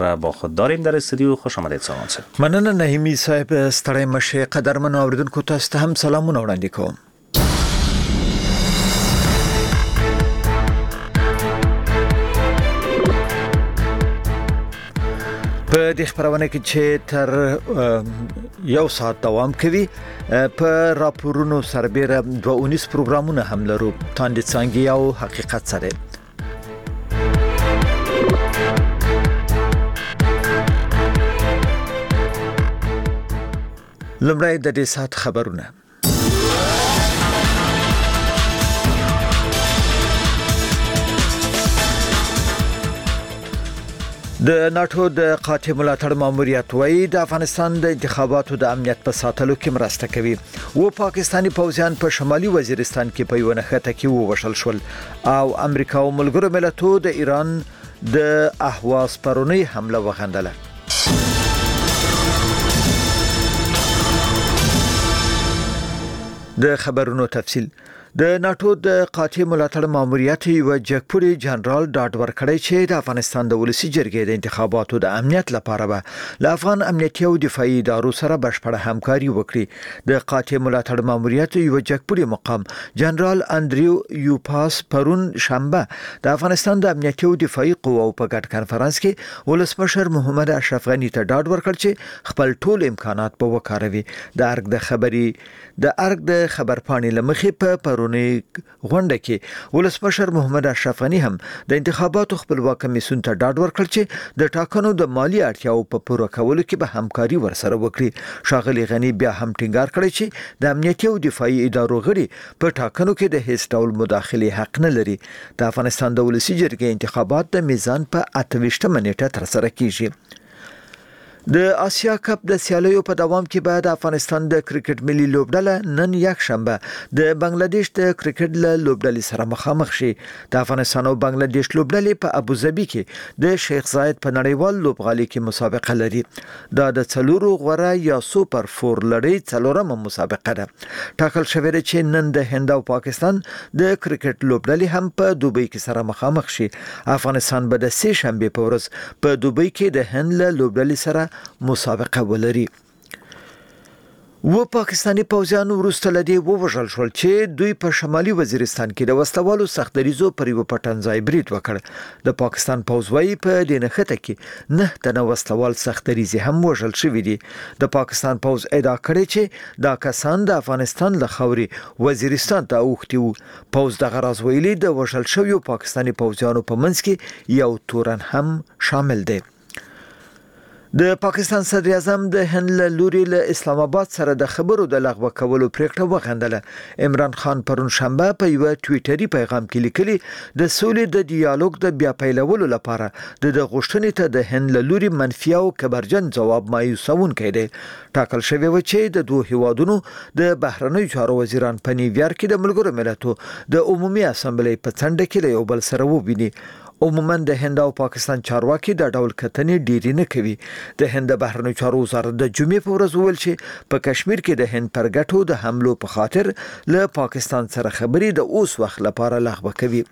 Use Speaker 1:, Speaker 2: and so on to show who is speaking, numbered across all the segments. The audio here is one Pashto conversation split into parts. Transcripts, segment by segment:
Speaker 1: و با خود داریم در استودیو. خوش آمدید سامان صاحب.
Speaker 2: مننه نهیمی صاحب، ستړی مشه. قدرمن اوریدونکو تاسو ته هم سلامونه وړاندې کوم. په دې خبرونه کې چې تر یو ساعت دوام کوي، په راپورونو سربېره 2 پروګرامونه هم لرو، تاندې څنګه او حقیقت سره. لمړی د دې ساعت خبرونه. د ناتو د قاطع ملاتړ ماموریت وایي د افغانستان د انتخاباتو د امنیت په ساتلو کې مرسته کوي. و پاکستانی پوځیان په شمالي وزیرستان کې په یو نښته کې ووژل شول او امریکا او ملګرو ملتونو د ایران د اهواز پرونی حمله وغندله. د خبرونو تفصیل. د ناتو د قاطع ملاتړ ماموریت یو جګپوړي جنرال ډاډ ورکړی چې د افغانستان د ولسی جرګې د انتخاباتو د امنیت لپاره به له افغان امنیتي او دفاعي ادارو سره بشپړه همکاري وکړي. د قاطع ملاتړ ماموریت یو جګپوړي مقام جنرال اندریو یوپاس پرون شنبه د افغانستان د امنیتي او دفاعي قواو په ګډ کانفرنس کې ولسمشر محمد اشرف غنی ته ډاډ ورکړ چې خپل ټول امکانات په وکاروي. د ارګ د خبرپاڼې لمخې په پرونی غونډه کې ولسمشر محمد اشرف غنی هم د انتخاباتو خپلواک کمیسیون ته ډاډ ورکړ چې د ټاکنو د مالی اړتیاو په پوره کولو کې به همکاري ورسره وکړي. ښاغلي غنی بیا هم ټینګار کړی چې د امنیتي او دفاعي ادارو غړي په ټاکنو کې د هیڅ ډول مداخله حق نه لري. د افغانستان د ولسی جرګې انتخابات د میزان په 28 نیټه تر سره کیږي. د آسیا کپ د سیالیو په دوام کې بعد افغانستان د کرکټ ملي لوبډله نن یک شنبه د بنگلاديش د کرکټ لوبډلې سره مخامخ شي. د افغانستان او بنگلاديش لوبډلې په ابوظبي کې د شیخ زاید په نړیوال لوبغالي کې مسابقه لري. دا د څلورو غوره یا سوپر 4 لړۍ څلورمه مسابقه ده. ټاکل شوې ده چې نن د هند او پاکستان د کرکټ لوبډلې هم په دوبۍ کې سره مخامخ شي. افغانستان به د سه شنبه په ورځ په دوبۍ کې د هند لوبډلې سره مسابقه ولري. و پاکستانی پوځیان ورسته لدی ووژل شول چې دوی په شمالي وزیرستان کې د وسلوالو سختدریزو پر یو پټنځای برید وکړ. د پاکستان پوځ وايي په دې نښته کې 9 تنه وسلوال سختدریزي هم وژل شوی دي. د پاکستان پوځ ادعا کړې چې دا کسان د افغانستان له خاورې وزیرستان ته اوښتي وو. پوځ د غراز ویلي د وژل شویو پاکستانی پوځیانو په منځ کې یو تورن هم شامل دی. د پاکستان صدر اعظم د هند لوري له اسلام آباد سره د خبرو د لغوه کولو پریکړه وغندله. عمران خان پرون شنبه په یو ټویټري پیغام کې لیکلي د سولې د ډیالوګ د بیا پیلولو لپاره د غوښتنې ته د هند لوري منفي او کبرجن جواب مایوسونکی دی. ټاکل شوی و چې د دوه هیوادونو د بهرنیو چارو وزیران په نیویارک کې د ملګرو ملتونو د عمومي اسامبلې په څنډه کې یو بل سره وویني. عموما د هند او پاکستان چارواکي د ډول کتنې ډیری نه کوي. د هند بهرنیو چارو وزارت د جمعې په ورځ ویل چې په کشمیر کې د هند پر ګټو د حملو په خاطر له پاکستان سره خبرې د اوس وخت لپاره لغوه کوي.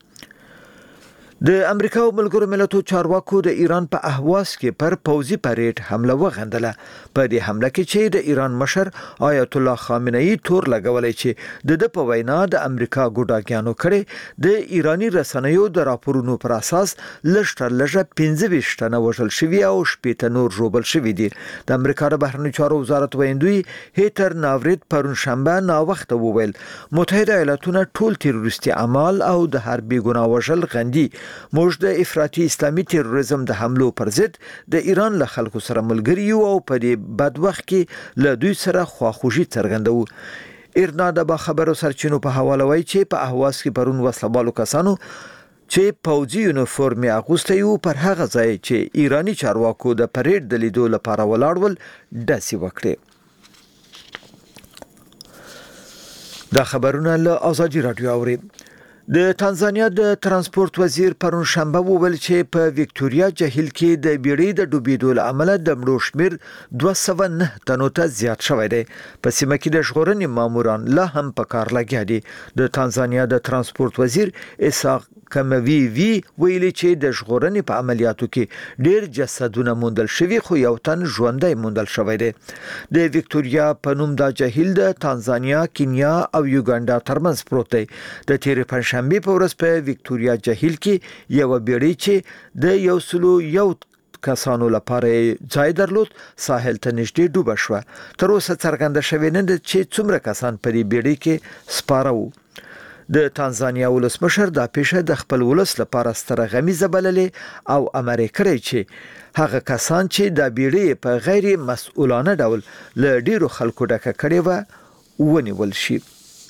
Speaker 2: د امریکا او ملګرو ملتونو چارواکو د ایران په اهواز کې پر پوځي پریډ حمله وغندله. په دې حمله کې چې د ایران مشر آیت الله خامنه‌ای تور لګولای چې د په وینا د امریکا ګوډاګیانو کړي د ایرانی رسنیو د راپورونو پر اساس لږه 15 تنه وژل شوی او 18 نور ژوبل شوی دي. د امریکا د بهرنیو چارو وزارت ویندوی هیتر ناورید پرون شنبه نا وخت وویل متحده ایالاتونه ټول تروریستي اعمال او د حربي ګناه وژل غندي. موږ د افراطي اسلامي تروریزم د حملو پر ضد د ایران له خلکو سره ملګری یو او په دې بد وخت کې له دوی سره خواخوږي څرګندوو. ایرنا د خبرو سرچینو په حواله وایي چې په اهواز کې پرون وسلوالو کسانو چې پوځي یونیفورم اغوستی وو پر هغه ځای چې ایرانی چارواکو د پریډ د لیدو لپاره ولاړول داسې وکړي. دا خبرونه له ازادي رادیو اوري. د تانزانیا د ترانسپورت وزیر پرون شنبه وویل چې په وکټوريا جهیل کې د بیړۍ د ډوبېدو له امله د مړو شمېر 209 تنو ته زیات شوی دی. په سیمه کې د ژغورنې ماموران لا هم په کار لګیا دي. د تانزانیا د ترانسپورت وزیر اسحاق کموي ویلي چې د ژغورنې په عملیاتو کې ډېر جسدونه موندل شوي خو یو تن ژوندی موندل شوی دی. د وکټوريا په نوم دا جهیل د تانزانیا، کینیا او یوګانډا ترمنځ پروت دی. د تیرې پنځشنبې په ورځ په وکټوريا جهیل کې یو بیړۍ چې د 101 کسانو لپاره ځای درلود ساحل ته نږدې ډوبه شوه. تر اوسه څرګنده شوې نه ده چې څومره کسان په دې بیړۍ کې سپاره وو. د تانزانیا ولسمشر دا پیښه د خپل ولس لپاره ستره غمیزه بللې او امر کړی چې هغه کسان چې د بیړۍ په غیر مسؤلانه ډول له ډیرو خلکو ډکه کړي ونیول شي.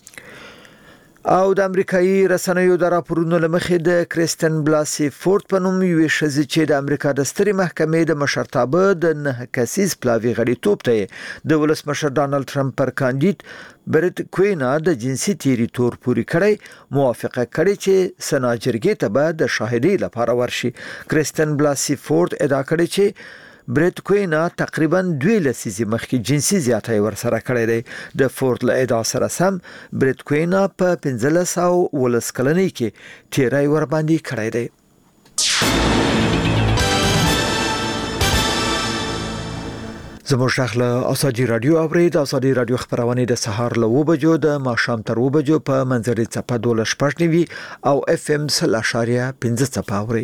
Speaker 2: او د امریکایي رسنیو د راپورونو لمخې د کریستن بلاسي فورد په نوم یوې ښځې چې د امریکا د سترې محکمې د مشرتابه د 9 کسیز پلاوي غړیتوب ته د ولسمشر ډانلډ ټرمپ پر کاندید برت کوینا د جنسي تیری تور پوری کړی موافقه کړې چې سنا جرګې ته به د شاهدۍ لپاره ورشي. کریستن بلاسي فورد ادعا کړې چې برت کوینا تقریبا 2 لسیزې مخکې جنسي زیاتی ورسره کړی دی. د فورد له ادعا سره سم برت کوینا په 1519 کلنۍ کې تیری ور باندې کړی دی. زموږ شغله ازادي رادیو اورید. ازادي رادیو خبرونه د سهار له 9 بجو د ماښام تر 9 بجو په منځري څپه 12.9 او اف ام 0.5 څپه اوري.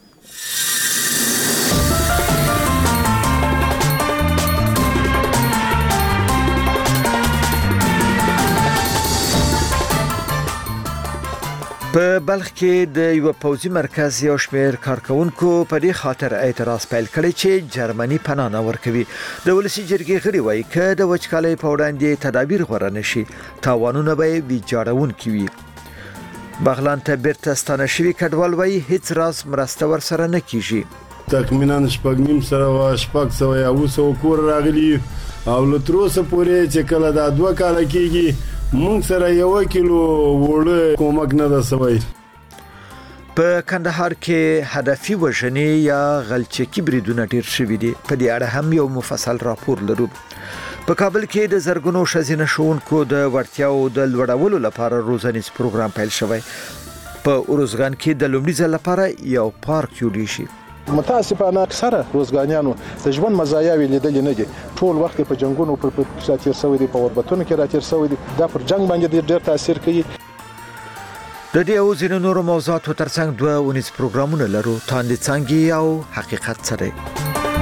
Speaker 2: په بلخ کې د یو پوځي مرکز یو شمېر کارکونکو په دې خاطر اعتراض پیل کړی چې جرمني پناه نه ورکوي. د ولسی جرګې غړي وایي چې د وچکالۍ په وړاندې تدابیر غوره نشي تاوانونه به ویجاړونکي وي. بغلان ته بیرته ستانه شوي کډوال وایي هیڅ راز مرسته ورسره نه کیږي.
Speaker 3: تقریبا 9 سره و 900 کور راغلي او لتروسه پورې چې کله دا 2 کال کېږي مونږ سره 1 کیلو وړه کومک نه ده سوی.
Speaker 2: په کندهار کې هدفي وژنې یا غلچکي بریدونه ډیر شوي دي. په دې اړه هم یو مفصل راپور لرو. په کابل کې د زرګونو ښځینه ښوونکو د وړتیاو د لوړولو لپاره روزنیز پروګرام پیل شوی. په اروزګان کې د لومړي ځل لپاره یو پارک جوړ شي.
Speaker 4: متاسفانه اکثره روزګانیانو د ژوند مزایاوي لیدل نه دي. ټول وخت په جنگونو پر تیر شوی دي، په اوربتونو کې راتیر شوی دي. دا پر جنگ باندې ډېر تاثیر کوي.
Speaker 2: د دې او ځینو نورو موضوعاتو ترڅنګ 2 اونیز پروګرامونه لرو. تاندې څنګه او حقیقت سره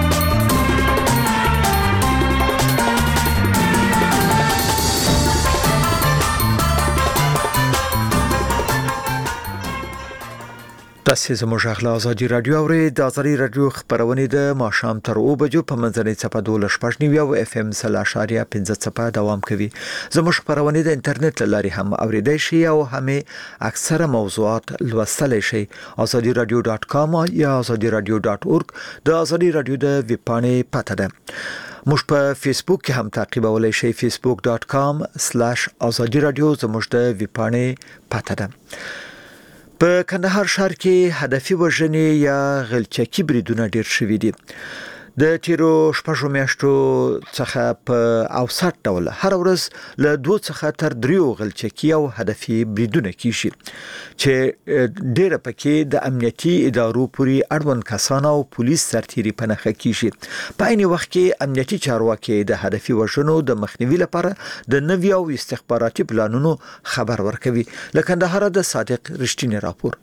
Speaker 2: تاسو زموږ غلا ازادي رادیو اورئ. د ازادي رادیو خبرونه د ماښام تر 9 بجو په منځنۍ څپه 12.9 او اف ام 0.5 څپه دوام کوي. زموږ خبرونه د انټرنیټ لاري هم اوریدای شي او هم اکثره موضوعات لوستل شي. azadiradio.com یا azadiradio.org د ازادي رادیو د ویب پاڼې پته ده. موږ په فیسبوک کې هم تعقیبولای شئ. facebook.com/azadiradio زموږ د ویب پاڼې پته ده. په کندهار ښار کې هدفي وژنې یا غلچکي بریدونه ډیر شوي دي. د تیرو 6 میاشتو څخه په اوسط ډول هر ورځ له 2 څخه تر 3 غلچکي او هدفي بریدونه کیږي چې ډیره پکې د امنیتي ادارو پورې اړوند کسان او پولیس سرتیري پنهخه کیږي. په عین وخت کې امنیتي چارواکي د هدفي وژنو د مخنیوي لپاره د نوي او استخباراتي پلانونو خبر ورکوي. لکه کندهار د صادق رښتینی راپور.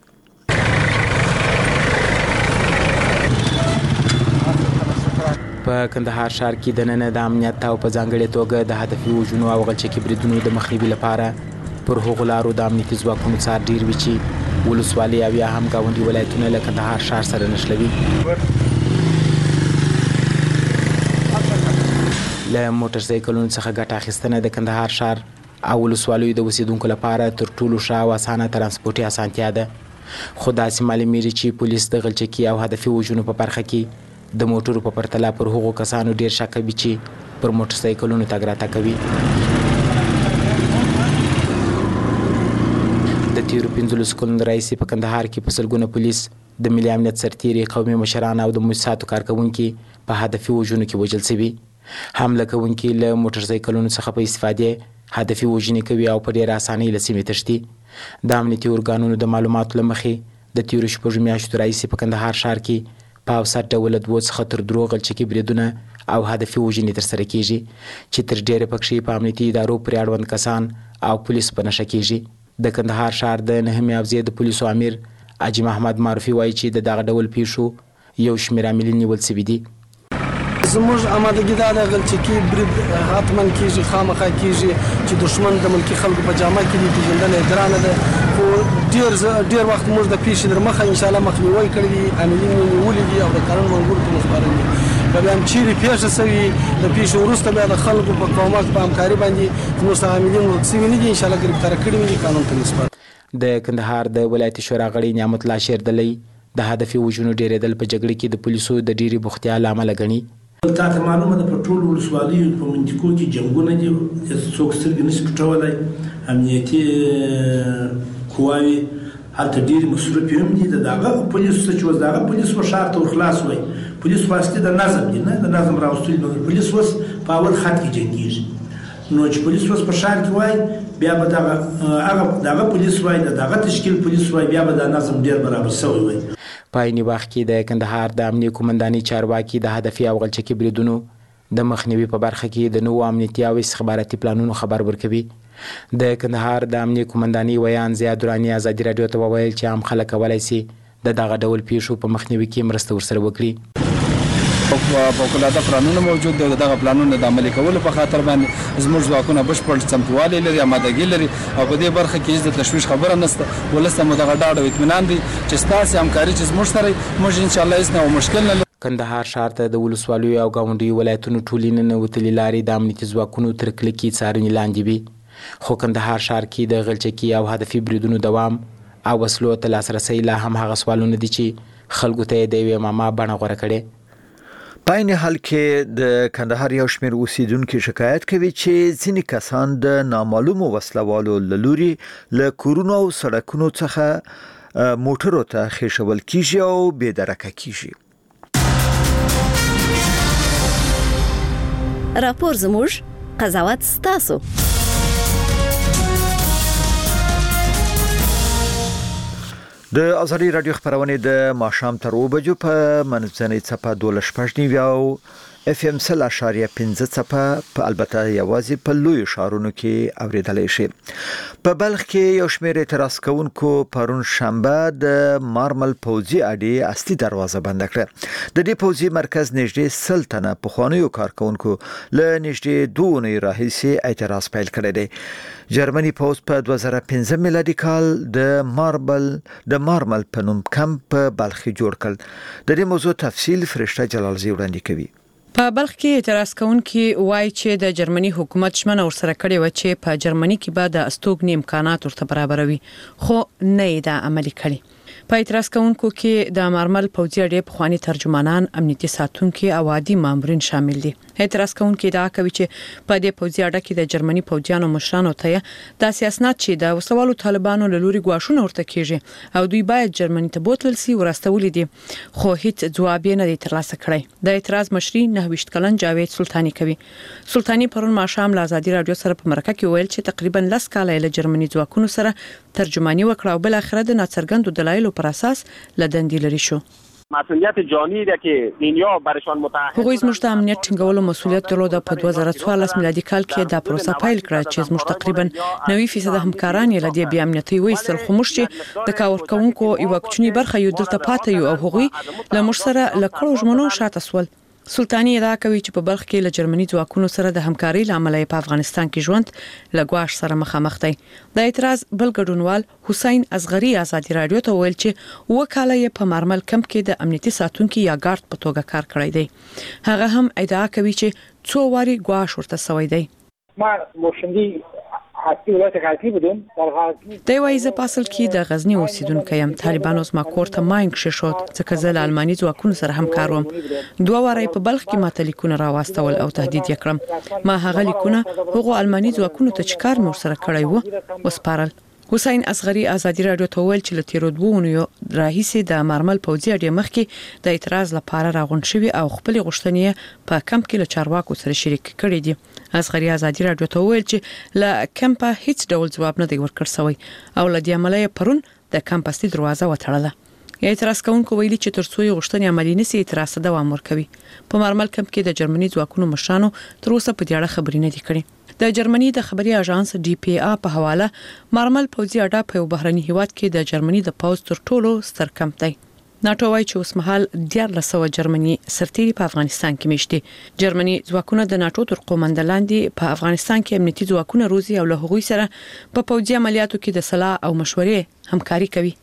Speaker 5: په کندهار ښار کې د نن د امنیت او په ځانګړي توګه د هدفي وژنو او غلچکي بریدونو د مخنیوي لپاره پر هغو لارو د امنیتي ځواکونو څار ډیر وي چې ولسوالۍ او یا هم ګاونډي ولایتونه له کندهار ښار سره نښلوي. له موټر سایکلونو څخه ګټه اخیستنه د کندهار ښار او ولسوالیو د اوسیدونکو لپاره تر ټولو ښه او اسانه ترانسپورتي اسانتیا ده. خو داسې معلومیږي چې پولیس د غلچکي او هدفي وژنو په برخه کې د موټرو په پرتله پر هغو کسانو ډیر شک کوي چې پر موټر سایکلونو تګ راتګ کوي. د تیرو 15 کلونو راهیسې په کندهار کې په سلګونه پولیس د ملي امنیت سرتیري قومي مشران او د مؤسساتو کارکوونکي په هدفي وژنو کې وژل شوي. حمله کوونکي له موټر سایکلونو څخه په استفادې هدفي وژنې کوي او په ډېره اسانۍ له سیمې تښتي. د امنیتي ارګانونو د معلوماتو له مخې د تیرو 6 میاشتو راهیسې په کندهار ښار کې په اوسط ډول 2 څخه تر 3 غلچکي بریدونه او هدفي وژنې ترسره کیږي چې تر ډېره پکښې په امنیتي ادارو پورې اړوند کسان او پولیس په نښه کیږي. د کندهار ښار د 9 حوزې د پولیسو امیر حاجي محمد معروفي وایي چې د دغه ډول پیښو یو شمېر عاملین نیول سوي دي.
Speaker 6: زموږ آمادګي دا د غلچکي برید حتما کیږي، خامخا کیږي چې دښمن د ملکي خلکو په جامه کې دي، پېژندنه یې ګرانه ده. خو ډېر وخت موږ د پیښې در مخه انشاءالله مخنیوی کړی دي، عاملین یې نیولي دي او د قانون منګولو ته وسپارلي دي. که بیا هم چیرې پیښه شوي د پیښې وروسته بیا د خلکو په کومک په همکاري باندې زموږ څخه عاملین ورک شوي نه دي، انشاءالله ګرفتاره کړي وي دي، قانون ته وسپارل.
Speaker 5: د کندهار د ولایتي شورا غړی نعمت الله شیردلی د هدفي وژنو ډېرېدل په جګړه کې د پولیسو د ډېرې بوختیا له امله ګڼي.
Speaker 7: تا ته معلومه ده په ټولو ولسوالیو په منطقو کې جنګونه دي، څوک سترګې نشي پټولی. امنیتي قواوې هلته ډېرې مصروفې هم دي. د دغه پولیسو څه چې اوس دغه پولیس و ښار ته ورخلاص وای، پولیس واسطې د نظم دي، نه د نظم راوستلي. نو پولیس اوس په اول خط کې جنګېږي. نو چې پولیس اوس په ښار کې وای بیا به دغه پولیس وای، دغه تشکیل پولیس وای، بیا به دا نظم ډېر برابر شوی وای.
Speaker 5: په عیني وخت کې د کندهار د امنیه قومندانۍ چارواکي د هدفي او غلچکي بریدونو د مخنیوي په برخه کې د نوو امنیتي او استخباراتي پلانونو خبر ورکوي. د کندهار د امنیه قومندانۍ ویان ضیا دراني ازادي راډیو ته وویل چې عام خلک کولی شي د دغه ډول پیښو په مخنیوي کې مرسته ورسره وکړي.
Speaker 8: فوق‌العاده پلانونه موجود دي. دغه پلانونه د عملي کولو په خاطر باندې زموږ ځواکونه بشپړ چمتووالی لري، آمادګي لري او په دې برخه کې هیڅ د تشویش خبره نشته. ولس ته مو دغه ډاډ او اطمینان دی چې ستاسې همکاري چې زموږ سره موږ انشاءالله هیڅ نه مشکل نه لرو.
Speaker 5: کندهار ښار ته د ولسوالیو او ګاونډیو ولایتونو ټولې ننوتلې لارې د امنیتي ځواکونو تر کلکې څارنې لاندې وي. خو کندهار ښار کې د غلچکي او هدفي بریدونو دوام او وسلو ته لاسرسی لا هم هغه سوالونه دي چې خلکو ته یې د یوې معما بڼه غوره کړې.
Speaker 2: په عین حال کې د کندهار یو شمېر اوسیدونکو شکایت کوي چې ځینې کسان د نامعلومو وسلوالو له لورې له کورونو او سړکونو څخه موټرو ته خېښول کیږي او بې درکه کیږي.
Speaker 9: راپور زموږ، قضاوت ستاسو.
Speaker 2: د ازادي رادیو خبرونه د ماښام تر 2 بجو په منځنۍ څپه 12.9 او FM 0.5 څپه په البته یوازې په لوی ښارونو کې اوریدلای شي. په بلخ کې یو شمېر اعتراض کوونکو پرون شنبه د مارمل پوځي اډې اصلي دروازه بند کړه. د دې پوځي مرکز نږدې 100 تنه پخوانیو کارکونکو له نږدې 2 اونۍ راهیسې اعتراض پیل کړی دی. جرمني پوځ په 2015 میلادي کال د مارمل په نوم کمپ په بلخ کې جوړ کړ. د دې موضوع تفصیل فرشته جلالزی وړاندې کوي.
Speaker 10: په بلخ کې اعتراض کوونکي وایي چې د جرمني حکومت ژمنه ورسره کړې و چې په جرمني کې به د استوګنې امکانات ورته برابروي، خو نه یې دا عملي کړي. په اعتراض کوونکو کې د مارمل پوځي اډې پخوانی ترجمانان، امنیتي ساتونکي او عادي مامورین شامل دي. اعتراض کوونکي دا کوي چې په دې پوځي اډه کې د جرمني پوځیانو مشرانو ته د سیاست چې د وسوالو طالبانو له لوري غواښونه ورته کیږي او دوی باید جرمني ته بوتل سي ورستولې دي، خو هیڅ ځواب نه دی ترلاسه کړی. د اعتراض مشري 29 کلن جاوید سلطانی کوي. سلطانی پرون ماښام له ازادي رادیو سره په مرکه کې ویل چې تقریبا 10 کاله له جرمني ځواکونو سره ترجمانی وکړه او بل اخر د ناڅرګندو دلایلو پر اساس لدندې لري شو.
Speaker 11: مسئولیت جانی ده که دنیا برشان متحد.
Speaker 10: هغوی زموږ د امنیت ټینګولو مسؤلیت درلود. په 2014 میلادي کال کې دا پروسه پیل کړه چې زموږ تقریبا 90% همکاران یې لدی بیا امنیتي وایستل، خو موږ چې د کاور کوونکو یو کوچنی برخه یو دلته پاتې یو او هغوی له موږ سره لکړو ژمنو شاته سول. سلطانی ادعا کوي چې په بلخ کې له جرمني ځواکونو سره د همکارۍ لامل په افغانستان کې ژوند لګواش سره مخامخ دی. د اعتراض بل ګډونوال حسین اصغری ازادي رادیو ته ویل چې وکاله یې په مارمل کمپ کې د امنیتي ساتونکو یا ګارد په توګه کار کړی دی. هغه هم ادعا کوي چې څو واري ګواش ورته سوی دی.
Speaker 12: ما موشندی حتی ولایت غزنی بودم. در غزنی
Speaker 10: د وایزه پاسل کې د غزنی اوسیدونکو یم. طالبانو زما کور ته ماینګ ششود ځکه زه له الماني ځواکونو سره همکار وم. 2 واري په بلخ کې ماته لیکونه راوستول او تهدید یې کړم. ما هغه لیکونه هغه الماني ځواکونو ته چکار مور سره کړی وو وسپارل. حسین اصغری ازادي رادیو ته ویل چې لتیرو دوونیو راهیسي د مارمل پوځي اډې مخکې د اعتراض لپاره راغونډ شوی او خپل غوښتنې په کمپ کې له چارواکو سره شریک کړي دي. اصغری ازادي رادیو ته ویل چې له کمپ هیڅ ډول ځواب نه دی ورکړ شوی او لدې عملیه پرون د کمپ اصلي دروازه وتړله. اعتراض کوونکو ویلي چې ترڅو یې غوښتنې عملي نشي اعتراض دوام ورکوي. په مارمل کمپ کې د جرمني ځواکونو مشرانو تر اوسه په دې اړه خبرې نه دي کړې. د جرمني د خبري اژانس ډي پی ا په حواله مارمل پوځي اډه په یو بهرني هیواد کې د جرمني د پوځ تر ټولو ستر کمپ دی. ناتو وايي چې اوس مهال 1400 جرمني سرتیري په افغانستان کې میشته. جرمني ځواکونه د ناتو تر قومندان لاندې په افغانستان کې امنیتي ځواکونه روزي او له هغوی سره په پوځي عملیاتو کې د صلاح او مشورې همکاري کوي.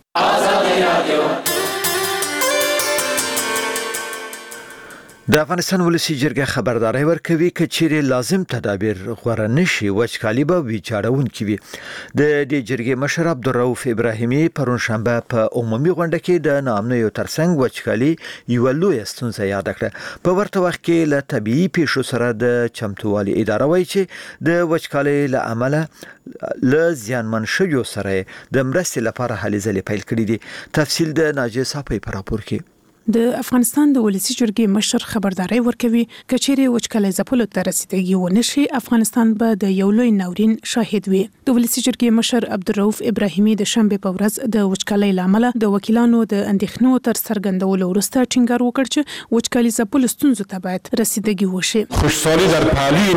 Speaker 2: د افغانستان ولسی جرګه خبرداري ورکوي چې چیرې لازم تدابیر غوړه نشي وچکالي به ویجاړون کوي. د دې جرګې مشر عبدالرؤف ابراهیمي پرون شنبه په عمومي غونډه کې د نامنوي ترڅنګ وچکالي یو لوی ستونزه یاد کړه. په ورته وخت کې له طبيعي پیښو سره د چمتووالي اداره وایي چې د وچکالي له عمله له زیانمن شویو سره د مرستې لپاره هلې ځلې پیل کړې دي. تفصیل د ناجیه صافی په راپور کې.
Speaker 13: د افغانستان د ولسی جرګې مشر خبرداري ورکوي کچېره وچکالي ځپلو ته رسیدګي ونشي افغانستان به د یو لوی ناورین شاهد وي. د ولسی جرګې مشر عبدالرؤف ابراهیمي د شنبه په ورځ د وچکالي لامل د وکیلانو د اندېښنو تر څرګندولو وروسته ټینګار وکړ چې وچکالي ځپلو ستونزو ته باید رسیدګي وشي.
Speaker 14: خوشحالي در پهلوی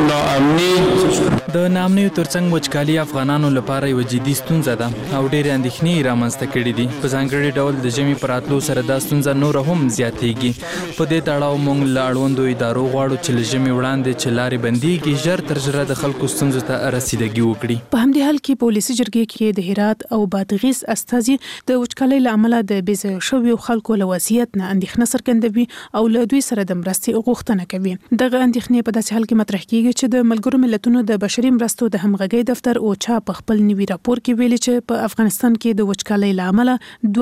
Speaker 14: ناامني د نامنوي ترڅنګ وچکالي افغانانو لپاره یو جدي ستونزه ده او ډېر اندېښنې رامنځته کړې دي. په ځانګړي ډول د ژمي پراتلو سره دا ستونزه نور هم زیاتېږي. په دې تړاو موږ له اړوندو ادارو غواړو چې له ژمي وړاندې چې لارې بندېږي ژر تر ژره د خلکو ستونزو ته رسیدګي وکړي.
Speaker 13: په همدې حال کې پولیسي جرګې کې د هرات او بادغیس استازي د وچکالۍ له امله د بېځایه شویو خلکو له وضعیت نه اندېښنه څرګندوي او له دوی سره د مرستې غوښتنه کوي. دغه اندېښنې په داسې حال کې مطرح کیږي چې د ملګرو ملتونو د بشري مرستو د همغږۍ دفتر اوچا په خپل نوي راپور کې ویلي چې په افغانستان کې د وچکالۍ له امله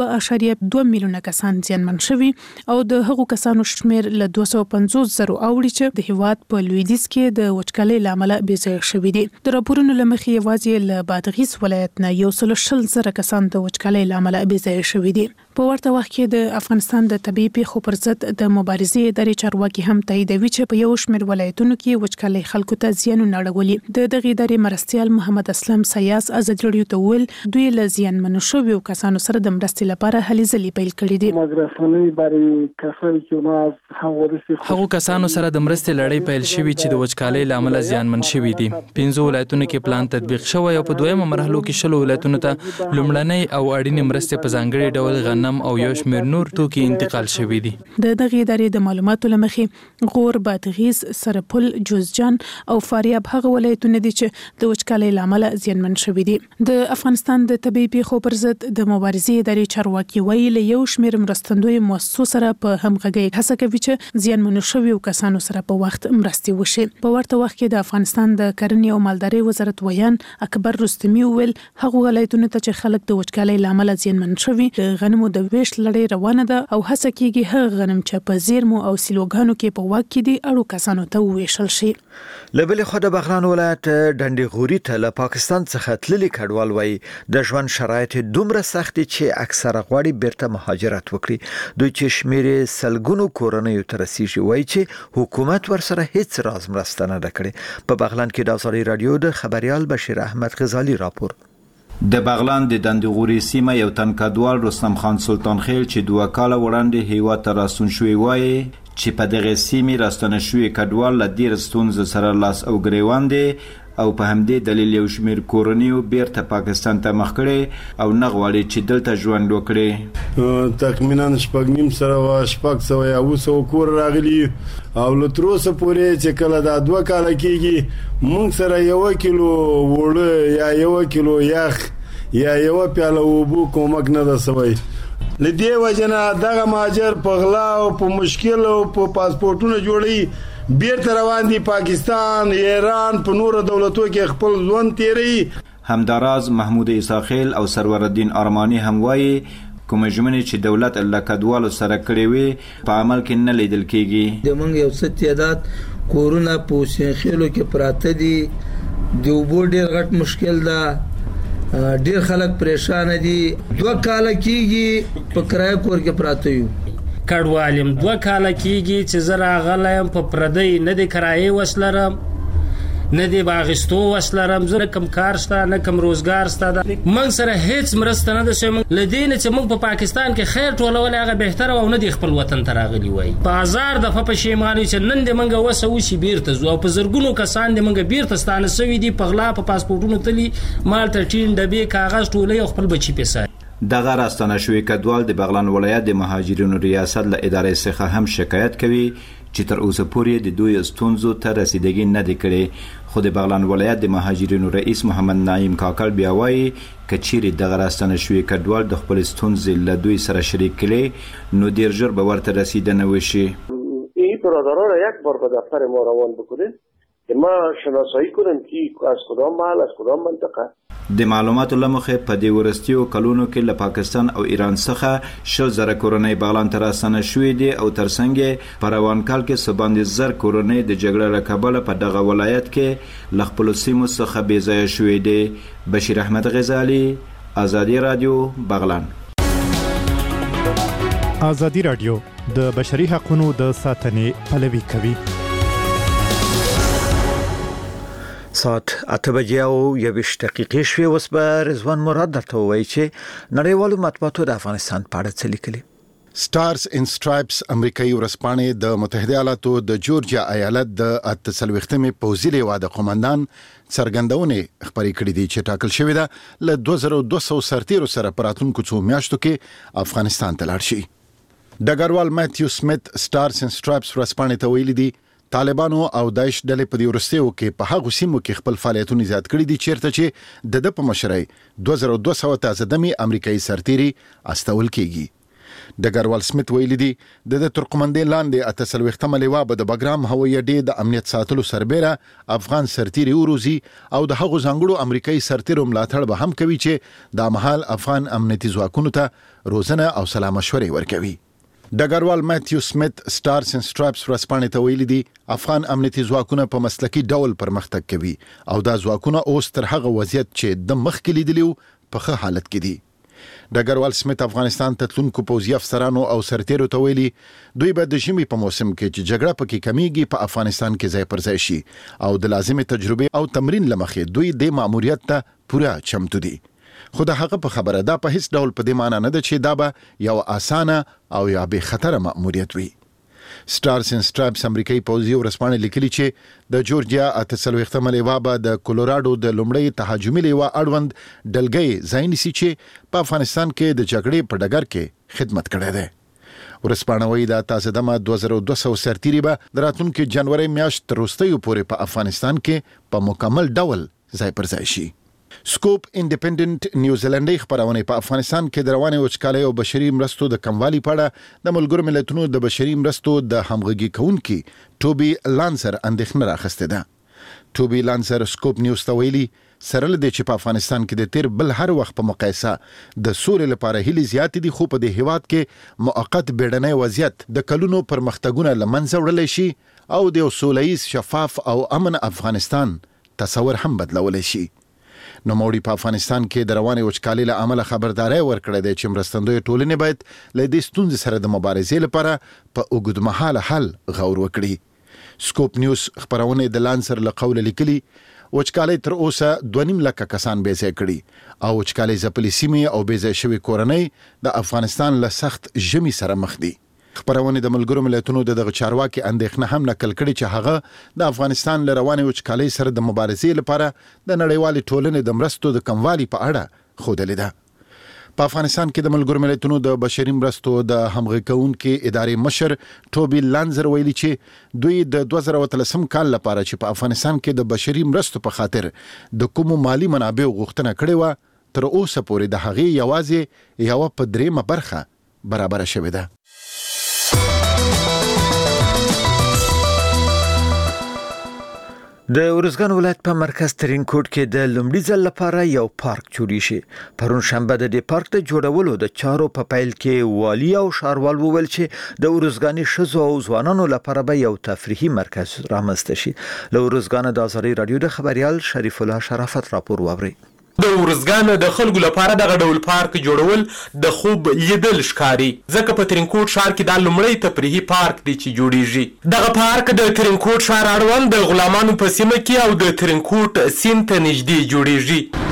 Speaker 13: 2.2 میلیونه کسان زیانمن شوي او د هغو کسانو شمیر له 250,000 اوړي چې د هیواد په لویدیځ کې د وچکالۍ له امله بېځایه شوي دي. د راپورونو له مخې یوازې له بادغیس ولایت نه 120,000 کسان د وچکالۍ له امله بېځایه شوي دي. په ورته وخت کې د افغانستان د طبيعي پیښو پر ضد د مبارزې ادارې چارواکي هم تاییدوي چې په یو شمېر ولایتونو کې وچکالۍ خلکو ته زیانونه اړولي. د دغه ادارې مرستیال محمد اسلم سیاس ازادي رادیو ته ویل دوی له زیانمنو شویو کسانو سره د مرستې لپاره هلې ځلې پیل کړې دي.
Speaker 14: هغو کسانو سره د مرستې لړۍ پیل شوې چې د وچکالۍ له امله زیانمن شوي دي. 15 ولایتونو کې پلان تطبیق شوی او په دویمه مرحله کې 10 ولایتونو ته لومړنۍ او اړینې مرستې په ځانګړي ډول غنم او یو شمېر نور توکي انتقال شوي دي.
Speaker 13: د دغه ادارې د معلوماتو لمخې غور، بادغیس، سرپل، جوزجان او فاریاب هغه ولایتونه دي چې د وچکالۍ له امله زیانمن شوي دي. د افغانستان د طبيعي پیښو پر ضد د مبارزې ادارې چارواکي وایي له یو شمېر مرستندوی مؤسسو سره په همغږۍ هڅه کوي چې زیانمنو شویو کسانو سره په وخت مرستې وشي. په ورته وخت کې د افغانستان د کرنې او مالدارۍ وزارت ویان اکبر رستمی ویل هغه ولایتونه ته چې خلک د وچکالۍ له امله زیانمن شوي د غنمو د ویش لړۍ روانه ده او هڅه کیږي هغه غنم چې په زیرمو او سیلوګانو کې په واک کې دي اړو کسانو ته وویشل شي.
Speaker 2: لبل خو د بغلان ولایت ډنډي غوري ته له پاکستان څخه تللي کډوال وای د ژوند شرایط دومره سخت چې اکثره غواړي بیرته مهاجرت وکړي. دوی چې شمیر سلګونو کورنیو ته رسیږي وای چې حکومت ورسره هیڅ راز مرسته نه کړې. په بغلان کې د ازادي رادیو د خبريال بشیر احمد غزالی راپور.
Speaker 15: د بغلان د دندغوري سیمه یو تن کډوال رستم خان سلطان خیل چې 2 کال وړاندې هیواد ته راستون شوی وای چې په دغه سیمه راستنه شوی کډوال له ډیر ستونزو سره لاس او ګریوان دي او په همدې دلیل یو شمیر کورنیو بیرته پاکستان ته مخ کړي او نه غواړي چې دلته ژوند وکړي.
Speaker 3: تقریبا 600 کور راغلي او لتروسه پورې چې کله دا 2 کال کېږي مونږ سره 1 کیلو وړه یا 1 کیلو یخ یا 1 پیاله وبو کومک نه ده سوی. لدی وجنه دغه ماجر په غلا او په مشکل او په پاسپورتونو جوړي بیرته روان دي پاکستان، ایران په نور دولتو کې خپل ژوند تیری.
Speaker 15: همداراز محمود عیساخیل او سرور الدین ارمانی هم وایي کوم ژمنې چې دولت الله کډوالو سره کړې وي په عمل کې نه لیدل کېږي.
Speaker 16: د منګ یو څه تعداد کورونا په سینخیلو کې پراته دي. د وبو ډېر غټ مشکل ده. ډیر خلک پریشان دي 2 کال کېږي په کرایه کور کې پراته یو
Speaker 17: کډوالم 2 کال کېږي چې زه راغلم په پردی نه د کرایه وسلرم نه دی باغستو وسلرم زه کم کار شته نه کم روزګار شته من سره هیڅ مرسته نه ده شم لدین چې موږ په پاکستان کې خیر ټولول هغه بهتره او نه دی خپل وطن ته راغلی وای په هزار دفعه پښیمانه چې نن د منګه وسو شي بیرته زو په زرګونو کسان د منګه بیرته ستانه سوي دي په غلا په پاسپورتونو تلی مال ته ټین ډبې کاغذ ټولې خپل بچی پیسه
Speaker 15: دغه راستانه شوی کډوال د بغلان ولایت د مهاجرینو ریاست له ادارې څخه هم شکایت کوي چې تر اوسه پورې د دوی ستونزو ته رسیدګي نه دی کړې خو د بغلان ولایت د مهاجرینو رئیس محمد نعیم کاکل بیا وایي کچېرې دغه راستانه شوی کډوال د خپل ستونزې له دوی سره شریک کړي نو ډیر ژر به ورته رسیدنه وشي.
Speaker 18: این برادران را یک بار به دفتر ما روان بکنید که ما شناسایی کنیم که از کدام محل از کدام منطقه.
Speaker 15: د معلوماتو لمخه په دې ورستیو کلونو کې له پاکستان او ایران څخه 1000 کورنۍ بغلان ته راستنه شوې دي او ترڅنګ په روان کال کې سباندې زر کورنۍ د جګړې له کبله په دغه ولایت کې ل خپل سیمو څخه بې ځایه شوې دي. بشیر احمد غزالی، آزادی رادیو، بغلان.
Speaker 19: آزادی رادیو د بشري حقوقو د ساتنې پلوي کوي.
Speaker 2: ساعت 8 بجې او 21 دقیقې شوې. اوس به رضوان مراد درته وایي چې نړیوالو مطبوعاتو د افغانستان په اړه څه لیکلي.
Speaker 4: سټارز ان سټرایپس امریکایي ورځپاڼې د متحده ایالاتو د جورجیا ایالت د 48مې پوځي لیوا د قومندان څرګندونې خبرې کړې دي چې ټاکل شوې ده له 2200 سرتیرو سره په راتلونکو څو میاشتو کې افغانستان ته لاړ شي. ډګروال ماتیو سمیت سټارز ان سټرایپس ورځپاڼې ته ویلي دي طالبانو او داعش ډلې په دې ورستیو کې په هغه سیمو کې خپل فعالیتونه زیات کړي دي چیرته چې د په مشرۍ 2200 تازه دمي امریکایي سرتیري استول کیږي. ډګروال سمیت ویلي دي د ترکمندې لاندې 88مه لیوا به د بګرام هوایي اډې د امنیت ساتلو سربېره افغان سرتیري وروزي او د هغو ځانګړو امریکایي سرتیرو ملاتړ به هم کوي چې د مهال افغان امنیتي ځواکونو ته روزنه او سلا مشورې ورکوي. ډګروال ماتیو سمیت سټارز ان سټرایپس ورځپاڼې ته ویلي دي افغان امنیتي ځواکونه په مسلکي ډول پرمختګ کوي او دا ځواکونه اوس تر هغه وضعیت چې د مخکې لیدلو په ښه حالت کې دي. ډګروال سمیت افغانستان ته تلونکو پوځي افسرانو او سرتیرو ته ویلي دوی به د ژمي په موسم کې چې جګړه پکې کمیږي په افغانستان کې ځای پر ځای شي او د لازمي تجربه او تمرین لمخې دوی د ماموریت ته پوره چمتو دي. خو د هغه په خبره دا په هیڅ ډول په دې معنی نه ده چې دا به یو اسانه او یا به خطر ماموریت وي. سټارز ان سټرایپس امریکایي پوځي ورځپاڼې لیکلي چې د جورجیا 48مه لیوا به د کولوراډو د لومړی تهاجمي لیوا اړوند ډلګۍ ځای نیسي چې په افغانستان کې د جګړې په ډګر کې خدمت کړی دی. ورځپاڼه وايي دا تازه دمه 2200 سرتیري به د راتلونکي جنوري میاشت تر وروستیو پورې په افغانستان کې په مکمل ډول ځای پر ځای شي. سکوپ انډیپندنت نیوزیلندي خبرونه په افغانستان کې د رواني وچکالۍ او بشري مرستو د کموالي په اړه د ملګرو ملتونو د بشري مرستو د همغږي کونکي ټوبي لانسر اندېښنه راخسته ده. ټوبي لانسر سکوپ نیوز ته ویلي سره لدې چې په افغانستان کې د تیر بل هر وخت په مقایسه د سولې لپاره هلي زیات دي خو په دې هیواد کې موقت بیړنۍ وضعیت د کلونو پرمختګونه لمنځه وړل شي او د سولهییز شفاف او امن افغانستان تصور هم بدلول شي. نو موړي په افغانستان کې د رواني وچکالۍ له امله خبرداري ورکړې ده چې مرستندوی ټولنې باید له دې ستونزې سره د مبارزې لپاره په اوږدمهاله حل غور وکړي. سکوپ نیوز خبرونه د لانسر له قوله لیکلي وچکالۍ تر اوسه 2.5 لک کسان بې ځای کړي او وچکالۍ ځپلې سیمې او بې ځای شوي کورنۍ د افغانستان له سخت ژمي سره مخ دي. خبرونه د ملګرو ملتونو دغه چارواکي اندېښنه هم نقل کړي چې هغه د افغانستان له رواني وچکالۍ سره د مبارزې لپاره د نړیوالې ټولنې د مرستو د کموالي په اړه خوده لیده. په افغانستان کې د ملګرو ملتونو د بشري مرستو د همغږي کونکي ادارې مشر ټوبي لانزر ویلي چې دوی د 2013 کال لپاره چې په افغانستان کې د بشري مرستو په خاطر د کوم مالی منابع غوښتنه کړې و تر اوسه پورې د هغې یوازې یو په 3 برخه برابر شوې ده.
Speaker 2: د ورزګان ولایت په مرکز ترینکوټ کې د لومړي ځل لپاره یو پارک جوړ شي. پرون شنبه د دې پارک د جوړولو د چارو په پیل کې والی او شاروال وویل چې د ورزګانی شزو او ځوانانو لپاره به یو تفریحي مرکز رامنځته شي. له ورزګان د آزادي رادیو د خبريال شریف الله شرافت راپور ووري.
Speaker 20: د ورزګان د خلکو لپاره دغه ډول پارک جوړول د خوب لیدل ښکاري، ځکه په ترینکوټ ښار کې دا لومړی تفریحي پارک دی چې جوړیږي. دغه پارک د ترینکوټ ښار اړوند د غلامانو په سیمه کې او د ترینکوټ سیند ته نږدې جوړیږي.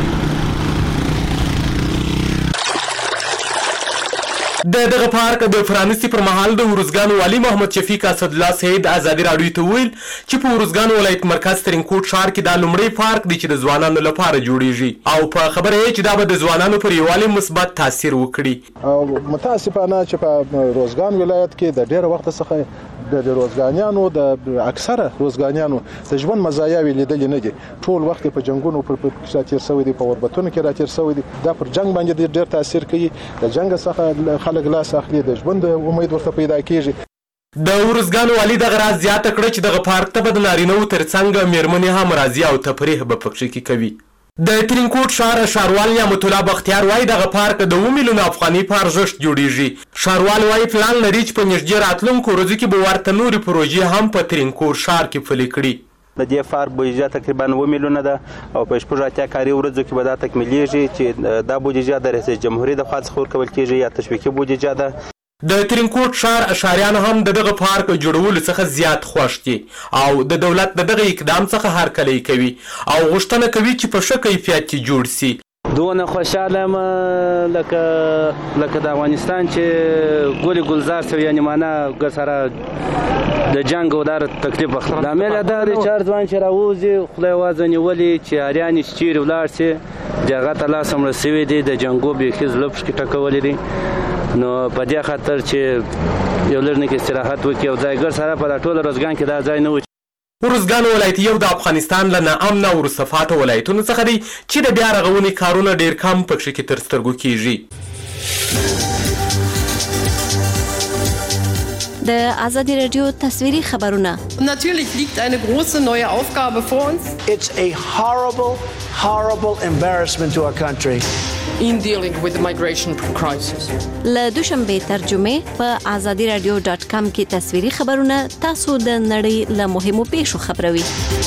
Speaker 20: دغه پارک د پرانیستي پر مهال د ورزګان والي محمد شفیق اسدالله سید ازادي راډیو ته ویل چې په ورزګان ولایت مرکز ترینکوټ ښار کې دا لومړی پارک دی چې د ځوانانو لپاره جوړیږي او په خبره یې چې دا به د ځوانانو پر یووالي مثبت تاثیر وکړي.
Speaker 21: متاسفانه چې په روزګان ولایت کې د ډېر وخت څخه د روزګانیانو د اکثره روزګانیانو د ژوند مزایاوې لیدلې نه دي. ټول وخت په جنگونو پر تیر شوی دي، په اوربتونو کې راتیر شوی دي. دا پر جنگ باندې ډېر تاثیر کوي. د جنگ څخه خلک لاس اخلي، د ژوند امید ورته پیدا کیږي.
Speaker 20: د ورزګان والي دغه راز زیاته کړه چې دغه پارک ته به د نارینه‌وو ترڅنګ میرمنې هم راځي او تفریح به پکښې کې کوي. د ترینکوټ ښار ښاروال نعمت الله بختیار وایي دغه پارک د 2 میلیونه افغانۍ په ارزښت جوړیږي. ښاروال وایي پلان لري چې په نږدې راتلونکو ورځو کې به ورته نورې پروژې هم په ترینکوټ ښار کې پلي کړي.
Speaker 22: د دې پارک بودیجه تقریبا 2 میلیونه ده او په 80 کاري ورځو کې به دا تکمیلیږي چې دا بودیجه د رئیس جمهوریت د خوا څخه ورکول کیږي یا تشویقي بودیجه ده.
Speaker 20: د ترینکوټ ښار ښاریان هم د دغه پارک جوړولو څخه زیات خوښ دي او د دولت د دغه اقدام څخه هرکلی کوي او غوښتنه کوي چې په ښه کیفیت کې جوړ سي.
Speaker 22: دونه خوشاله یم لکه د افغانستان چې ګل ګلزار شو، یعنی معنا سره د جنگ او دار تکلیف وخت د عمل دا ریچارډ ځوان چې راوځي خدای وازه نیولې چې اریان چیرې ولاړ سي جګه تلا سم رسوي دي د جنگو به خز لپس کې ټکولې دي. نو په دې خاطر چې یو لرنه کې استراحت وکړي او ځایګر سره په ټول روزګان کې دا ځای نه و.
Speaker 20: ورزګان ولایت یو د افغانستان له ناامن او وروسته ولایتونو څخه دی چې د بیا رغونې کارونه ډیر کم پکښې کې تر سترګو کیږي.
Speaker 9: د آزادی رادیو تصویری خبرونه.
Speaker 23: Natürlich liegt eine große neue Aufgabe vor uns.
Speaker 24: It's a horrible embarrassment to our country.
Speaker 23: In dealing with the migration crisis.
Speaker 9: له دوشنبه ترجمه په azadiradio.com کې تصویری خبرونه تاسو د نړۍ له مهمو پیښو خبروي.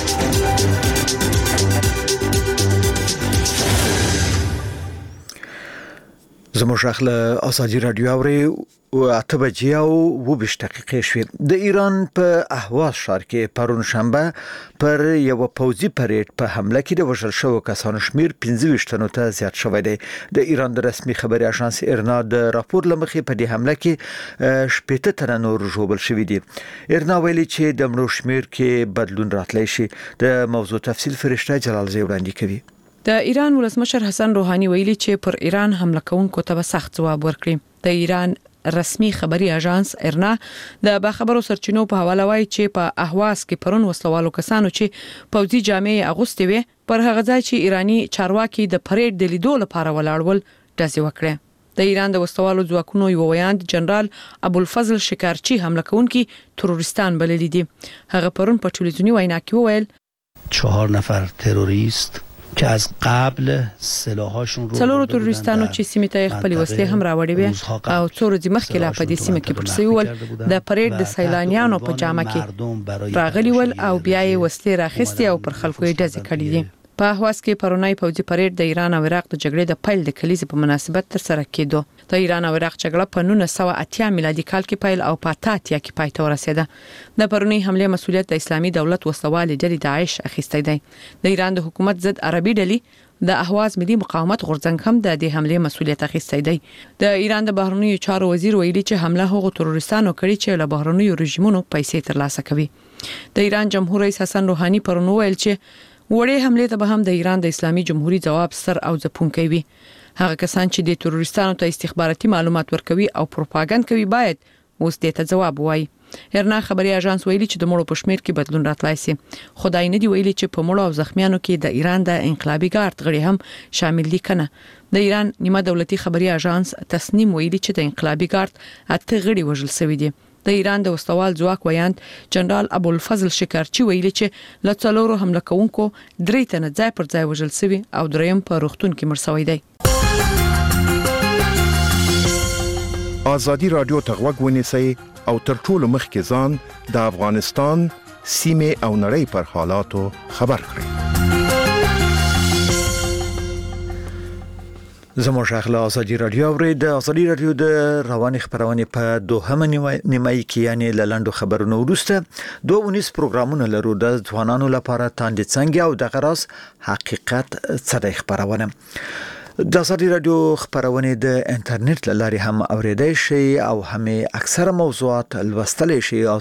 Speaker 2: زموږ اخله آزادی رادیو اوري او 8 بجې او 20 دقیقې شوې. د ایران په اهواز ښار کې پرون شنبه پر یو پوځي پریډ په حمله کې د وژل شوو کسانو شمیر 25 تنو ته زیات شوی دی. د ایران د رسمي خبري اژانس ایرنا د راپور لمخې په دې حمله کې 18 تنه نور ژوبل شوي دي. ایرنا ویلي چې د مړو شمیر کې بدلون راتلی شي. د موضوع تفصیل فرشته جلال زی وړاندې کوي.
Speaker 10: د ایران ولسمشر حسن روحاني ویلي چې پر ایران حمله کوونکو ته سخت جواب ورکړي. د ایران رسمي خبري اژانس ایرنا د باخبرو سرچینو په حواله وایي چې په اهواز کې پرون وسلوالو کسانو چې پوځي جامې اغوستې وي پر هغه ځای چې ایرانی چارواکي د پریډ د لیدو لپاره ولاړول ډزې وکړه. د ایران د وسلوالو ځواکونو یو ویاند جنرال ابوالفضل شکارچی حمله کوونکي تروریستان بللي دي. هغه پرون په ټلویزیونی وینا کې وویل
Speaker 25: 4 نفر تروریست که از قبل سلاحاشون رو
Speaker 10: څلورو تروریستانو چې سیمې ته خپل وسلې هم راوړې وي او څو ورځې مخکې لا په دې سیمه کې پټ شوي ول د پریډ د سیلانیانو په جامه کې راغلي ول او بیا یې وسلې راخستې او پر خلکو یې ډزې کړې دي. په اهواز کې پرونی پوځي پریډ د ایران او عراق د جګړې د پیل د کلیزې په مناسبت تر سره کېدو. د ایران او عراق جګړه په 1980 میلادي کال کې پیل او په 1980 کې پای ته ورسېده. د پرونی حمله مسؤلیت د اسلامي دولت وسوالې ډلې داعش اخیستی دی. د ایران د حکومت ضد عربي ډلې د اهواز ملي مقاومت غورځنګ هم د دې حمله مسؤلیت اخیستی دی. د ایران د بهرنیو چارو وزیر ویلي چې حمله هغو تروریستانو کړې چې له بهرنیو رژیمونو پیسې ترلاسه کوي. د ایران جمهور رئیس حسن روحاني پرون ویل چې وړې حمله ته به هم د ایران د اسلامي جمهوریت جواب سر او ځپونکی وي. هغه کسان چې د تروریستانو ته استخباراتي معلومات ورکوي او پروپاګاندا کوي باید اوس دې ته جواب وایي. ایرنا خبري اژانس ویلي چې د مړو په شمیر کې بدلون راتلای شي. خدای نه دی ویلي چې په مړو او زخمیانو کې د ایران د انقلابي ګارد غړي هم شامل دي کنه. د ایران نیمه دولتي خبري اژانس تسنیم ویلي چې د انقلابي ګارد اته غړي وژل شوی دي. د ایران د وسوال ځواک ویاند جنرال ابوالفضل شکارچی ویلي چې له څلورو حمله کوونکو 3 تنه ځای پر ځای وژل شوی او دریم په روغتون کې مړ شوی دی.
Speaker 26: آزادی رادیو ته غوږ ونیسئ او تر ټولو مخکې ځان د افغانستان سیمه او نړۍ پر حالاتو خبر کړئ.
Speaker 2: زموږ اخلا ازادي رادیو د ازادي رادیو د رواني خبرونه په دوهمه نیمایي کې یعنی لاندو خبرونه ورسته 2 پروګرامونه لرو د ځوانانو لپاره تاند څنګه او د غراس حقیقت څه خبرونه د ازادي رادیو خبرونه د انټرنیټ لاري هم اوریدای شي او هم اکثره موضوعات لوستل شي او